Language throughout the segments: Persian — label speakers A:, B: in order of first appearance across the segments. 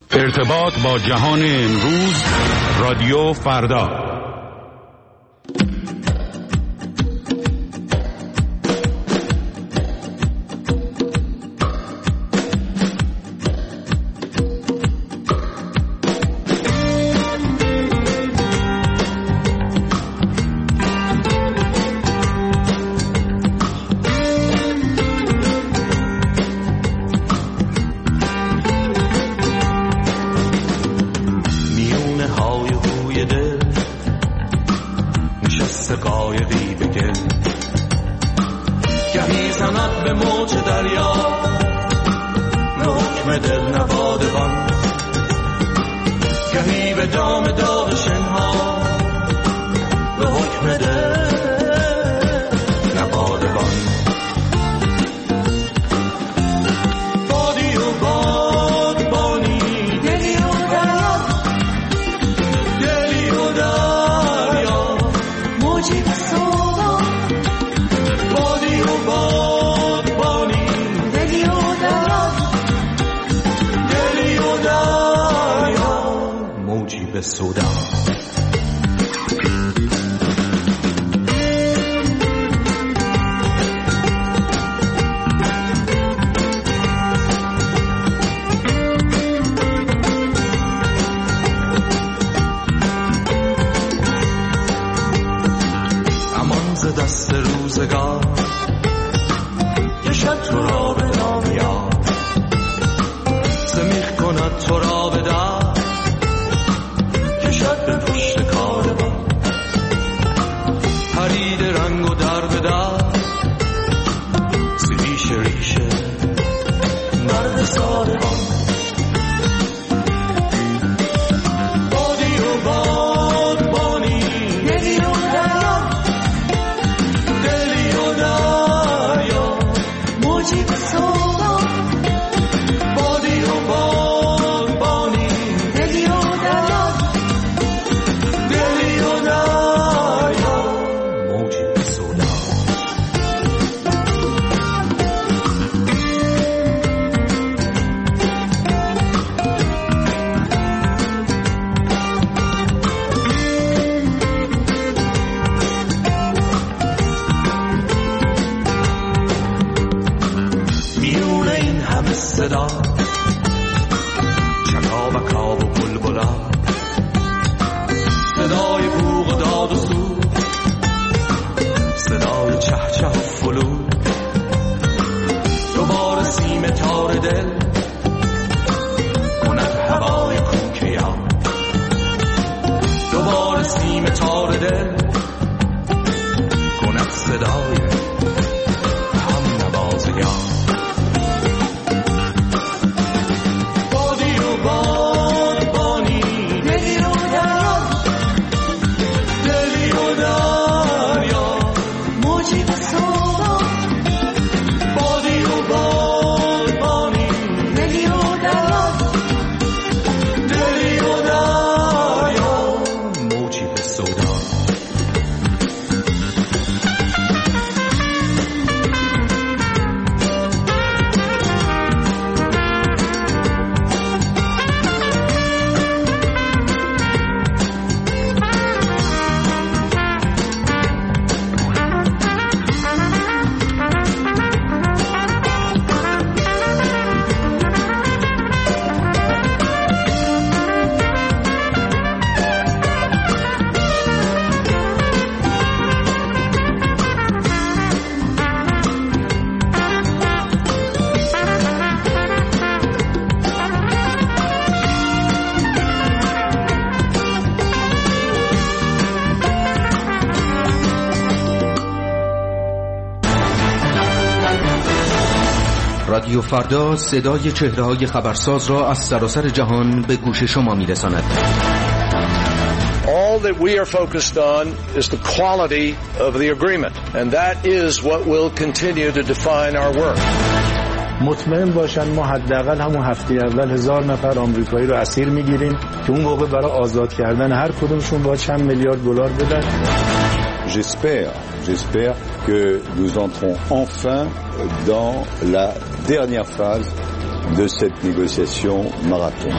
A: ارتباط با جهان امروز، رادیو فردا.
B: رادیو فردا صدای چهره‌های خبرساز را از سراسر جهان به گوش شما می‌رساند.
C: All that we are focused on is the quality of the agreement, and that is what will continue to define our work.
D: مطمئن باشن ما حداقل همون هفته اول 1000 نفر آمریکایی رو اسیر میگیریم که اون موقع برای آزاد کردن هر کدومشون با چند میلیارد دلار بدن.
E: J'espère que nous entrons enfin dans la dernière phase de cette négociation marathon.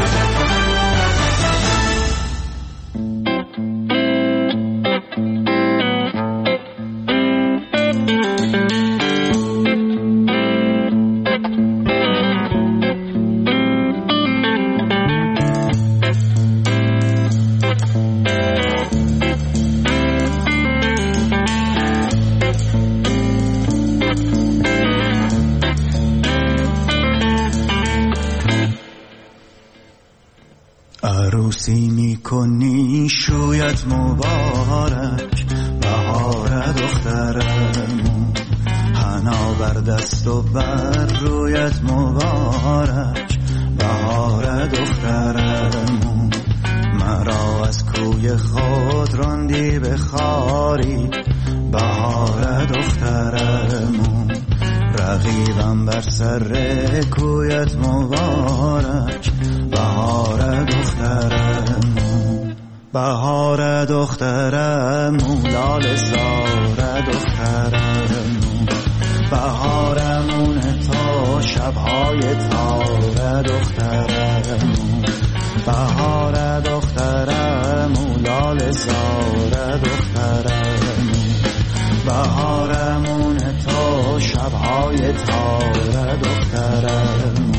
F: عروسی میکنی شویت مبارک، بهار دخترمون، حنا بر دست و بر رویت مبارک، بهار دخترمون. مرا از کوی خود راندی به خاری، بهار دخترمون. رقیبم بر سر کویت مبارک، بهار دخترمون. بهار دخترمون، لاله زار دخترمون. بهارمون تا شبهای تار دخترمون. بهار دخترمون، لاله زار دخترمون. بهارمون تا شبهای تار دخترمون.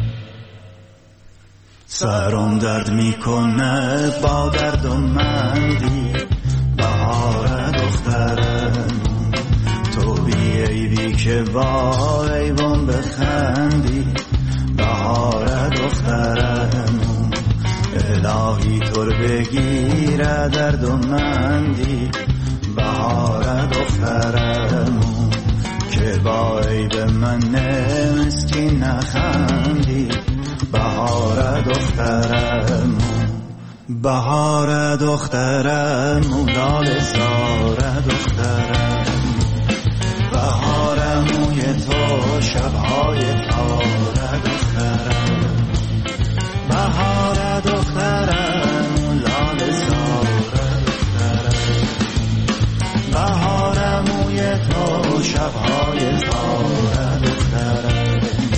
F: سرم درد میکنه با درد و مندی، بهار دخترمون. تو بی عیبی که با ایوان بخندی، بهار دخترمون. الهی طور بگیره درد و مندی، بهار دخترمون. که با عیب من مسکین نخندی، بهار دخترمون. بهار دخترمون، لاله زار دخترمون. بهارموی تو شبهای تار دخترمون. بهار دخترمون، لاله زار دخترمون. بهارموی تو شبهای تار دخترمون.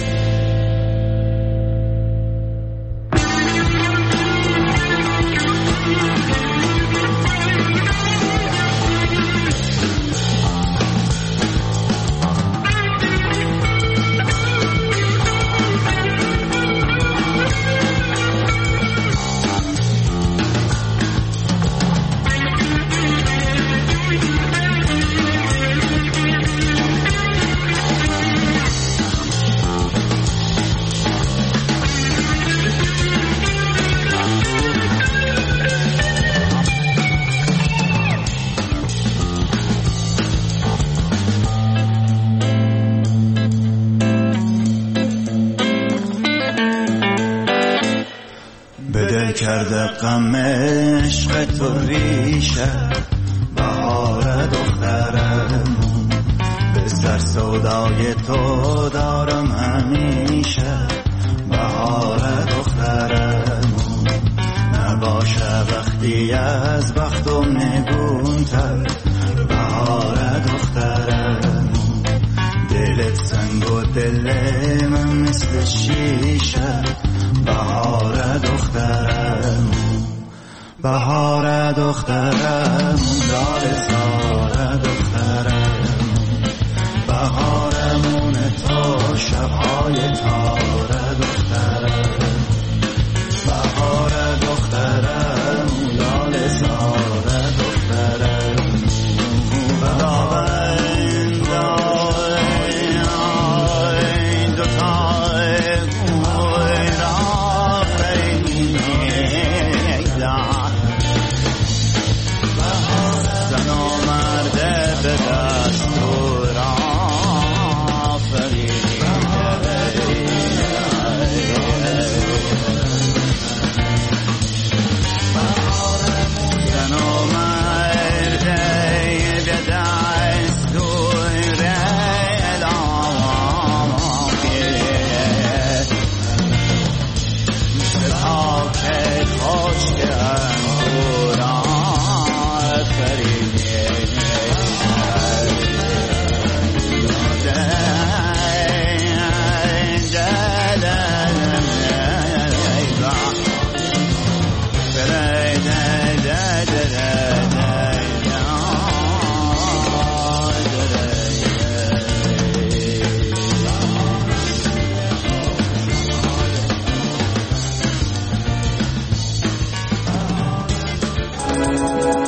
F: کرده غم عشق تو ریشه، بهار دخترمون. به سر سودای تو دارم همیشه، بهار دخترمون. نباشه وقتی از بختم نگونتر، بهار دخترمون. دلت سنگ و دل من مثل شیشه، بهار دخترمون. بهار دخترمون، لاله زار دخترمون. بهارمون تا شبهای تار دخترمون. بهار دخترمون، لاله زار دخترمون.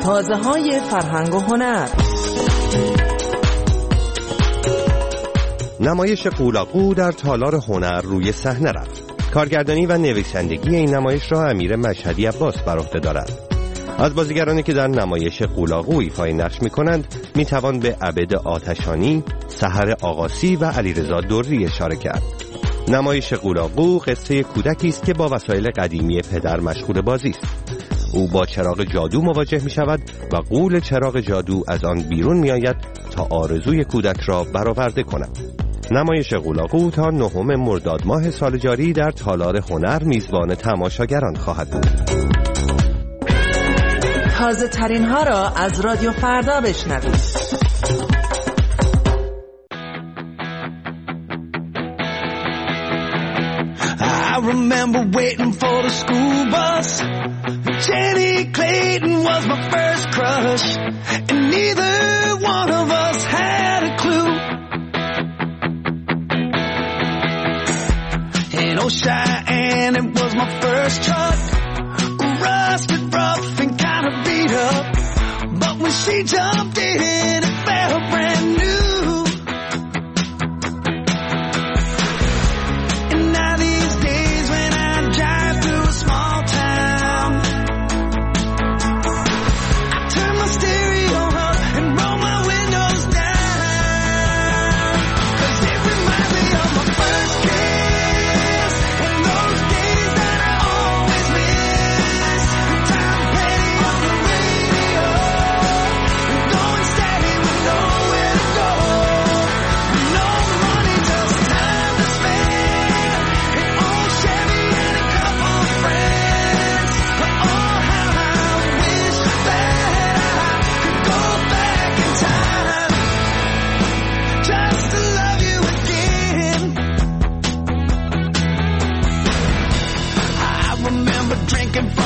G: تازه‌های فرهنگ و هنر.
H: نمایش قولاقو در تالار هنر روی صحنه رفت. کارگردانی و نویسندگی این نمایش را امیر مشهدی عباس بر عهده دارد. از بازیگرانی که در نمایش قولاقو ایفای نقش می‌کنند می‌توان به عبد آتشانی، سحر آقاسی و علیرضا دری اشاره کرد. نمایش قولاقو قصه کودکی است که با وسایل قدیمی پدر مشغول بازی است. او با چراغ جادو مواجه می‌شود و غول چراغ جادو از آن بیرون می‌آید تا آرزوی کودک را برآورده کند. نمایش قولاقو تا 9 مرداد ماه سال جاری در تالار هنر میزبان تماشاگران خواهد بود.
G: تازه ترین ها را از رادیو فردا بشنوید.
F: I remember waiting for the school bus. Jenny Clayton was my first crush, and neither one of us had a clue. In Old Cheyenne, it was my first truck, rusted, rough, and kind of beat up. But when she jumped in, it felt brand new. And now these days when I drive through a small town, I turn my stereo up and roll my windows down, 'cause it reminds me of my first kiss and those days that I always miss. Tom Petty on the radio, going steady with nowhere to go. No money, just time to spend. An old Chevy and a couple of friends. But oh, how I wish that I could go back in time, just to love you again. I remember drinking